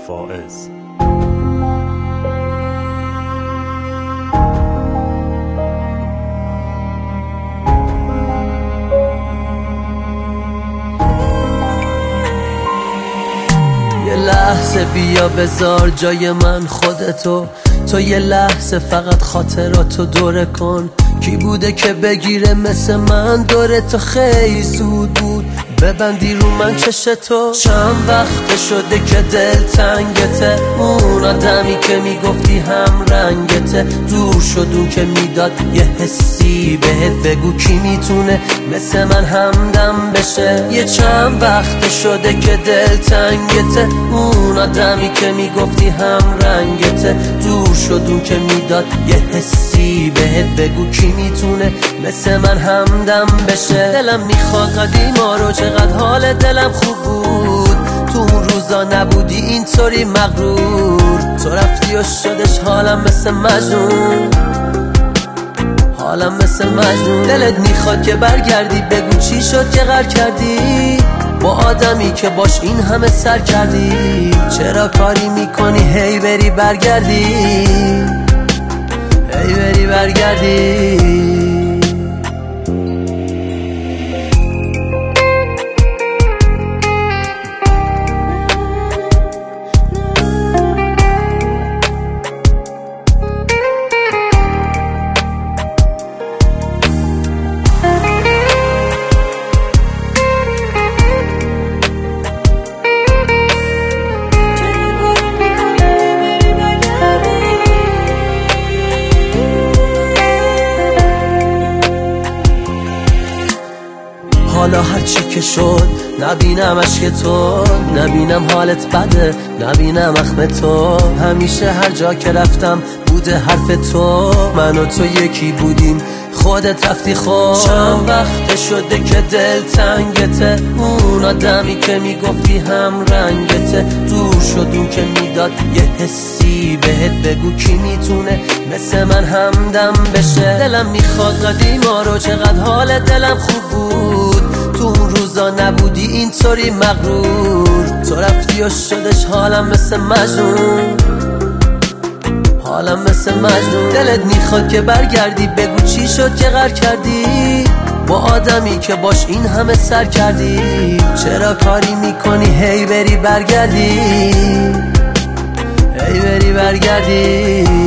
فائز. یه لحظه بیا بذار جای من خودتو، تو یه لحظه فقط خاطراتو دوره کن. کی بوده که بگیره مثل من دوره تو؟ خیلی زود بود ببندی رو من چشتو. چند وقت شده که دل تنگته، اون آدمی که میگفتی هم رنگته دور شد، اون که میداد یه حسی بهت. بگو کی میتونه مثل من همدم بشه؟ یه چند وقت شده که دل تنگته، اون آدمی که میگفتی هم رنگته دور شد، اون که میداد یه حسی بهت. بگو کی میتونه مثل من همدم بشه؟ دلم میخواد قدیما رو، چقدر حال دلم خوب بود تو اون روزا نبودی اینطوری مغرور. تو رفتی و شدش حالم مثل مجنون، حالم مثل مجنون. دلت میخواد که برگردی، بگو چی شد که غر کردی با آدمی که باش این همه سر کردی؟ چرا کاری میکنی هی بری برگردی، هی بری برگردی؟ حالا هرچی که شد نبینم عشق تو، نبینم حالت بده، نبینم اخم تو. همیشه هر جا که رفتم بوده حرف تو، من و تو یکی بودیم خودت رفتی خود. چند وقت شده که دل تنگته، اون آدمی که میگفتی هم رنگته دور شد، اون که میداد یه حسی بهت. بگو کی میتونه مثل من همدم بشه؟ دلم میخواد قدیما رو، چقدر حال دلم خوب بود تو اون روزا نبودی اینطوری مغرور. تو رفتی و شدش حالم مثل مجنون، حالم مثل مجنون. دلت میخواد که برگردی، بگو چی شد که غر کردی با آدمی که باش این همه سر کردی؟ چرا کاری میکنی هی بری برگردی، هی بری برگردی؟